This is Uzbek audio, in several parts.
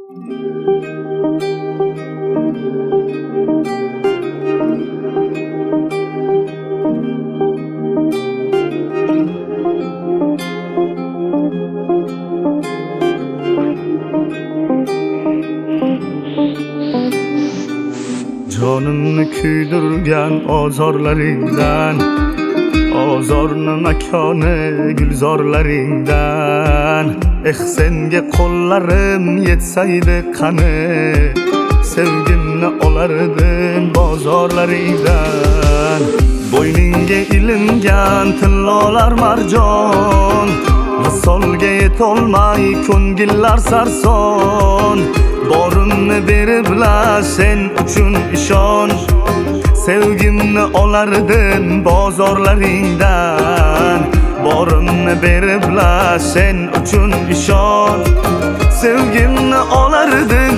Jonimni kuydirgan ozorlaringdan, ozorni makoni gulzorlaringdan. Senga qo'llarim yetsaydi qani, sevgimni olardim bozorlaringdan. Bo'yningga ilingan tillolar marjon, visolga yetolmay ko'ngillar sarson. Borimni beribla sen uchun ishon, sevgimni olardim bozorlaringdan. Borimni beribla sen uchun ishon, sevgimni olardim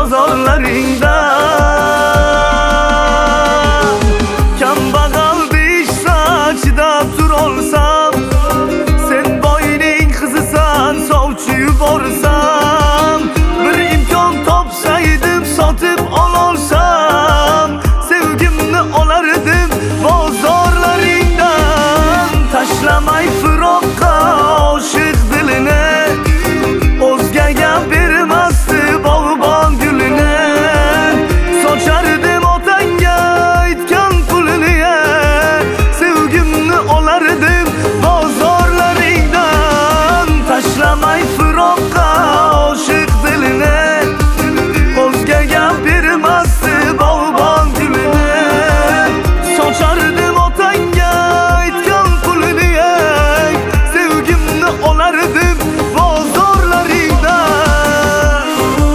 bozorlaringdan. Kambag'al deyishsa chidab turolsam, sen boyning qizisan sovchi yuborsam. Bir imkon topsaydim sotib ololsam, sevgimni olardim bozorlaringdan. Tashlamay firoqqa oshiq dilini, o'zgaga bermasdi bog'bon gulini. Sochardim otangga aytgan pulini, sevgimni olardim bozorlaringdan. Tashlamay firoqqa oshiq dilini, o'zgaga bermasdi bog'bon gulini. Sochardim otangga aytgan pulini, sevgimni olardim bozorlaringdan.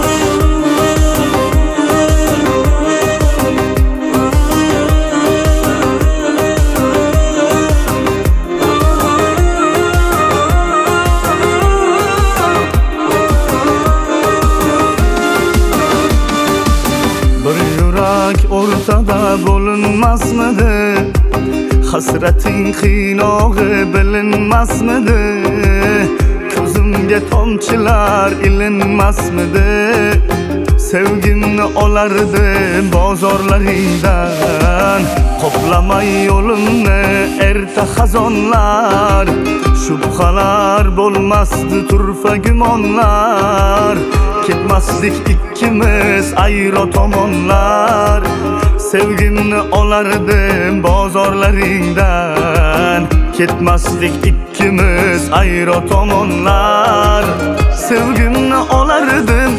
Bir yurak o'rtada bo'linmasmidi? Hasrating qiynog'i bilinmasmidi? Ko'zimga tomchilar ilinmasmidi? Sevgimni olardim bozorlaringdan. Qoplamay yo'limni erta xazonlar, shubhalar bo'lmasdi turfa gumonlar. Ketmasdik ikkimiz ayro tomonlar, sevgimni olardim bozorlaringdan. Ketmasdik ikkimiz ayro tomonlar, sevgimni olardim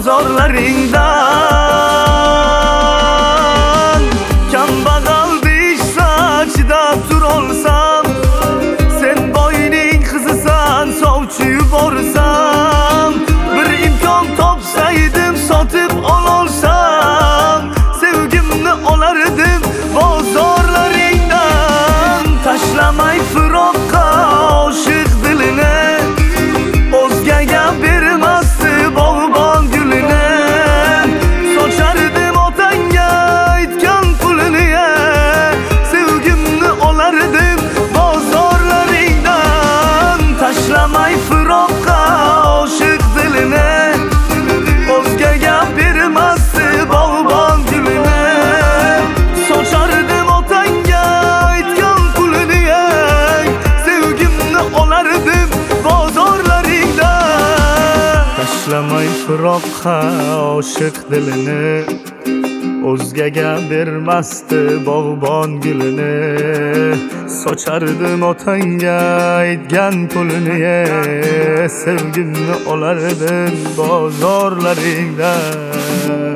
bozorlaringdan. Kambag'al deyishsa chidab turolsam, sen boyning qizisan sovchi yuborsam. Bir imkon topsaydim sotib ololsam, sevgimni olardim bozorlaringdan. Tashlamay firoqqa oshiq dilini, o'zgaga bermasdi bog'bon gulini. Sochardim otangga aytgan pulini, sevgimni olardim bozorlaringdan. Tashlamay firoqqa oshiq dilini, o'zgaga bermasdi bog'bon gulini. Sochardim otangga aytgan pulini, sevgimni olardim bozorlaringdan. Tashlamay firoqqa oshiq dilini, o'zgaga bermasdi bog'bon gulini. Sochardim otangga aytgan pulini, sevgimni olardim bozorlaringdan.